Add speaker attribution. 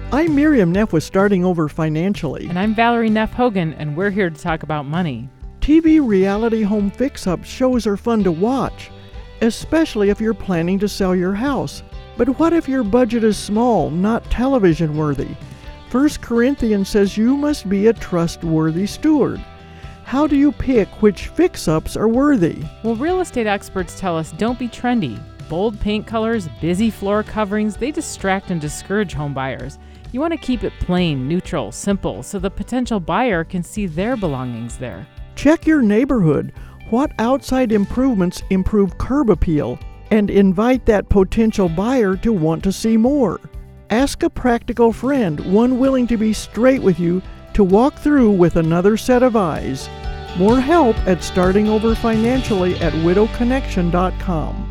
Speaker 1: I'm Miriam Neff with Starting Over Financially.
Speaker 2: And I'm Valerie Neff Hogan, and we're here to talk about money.
Speaker 1: TV reality home fix-up shows are fun to watch, especially if you're planning to sell your house. But what if your budget is small, not television worthy? 1 Corinthians says you must be a trustworthy steward. How do you pick which fix-ups are worthy?
Speaker 2: Well, real estate experts tell us don't be trendy. Bold paint colors, busy floor coverings, they distract and discourage home buyers. You want to keep it plain, neutral, simple, so the potential buyer can see their belongings there.
Speaker 1: Check your neighborhood. What outside improvements improve curb appeal? And invite that potential buyer to want to see more. Ask a practical friend, one willing to be straight with you, to walk through with another set of eyes. More help at Starting Over Financially at widowconnection.com.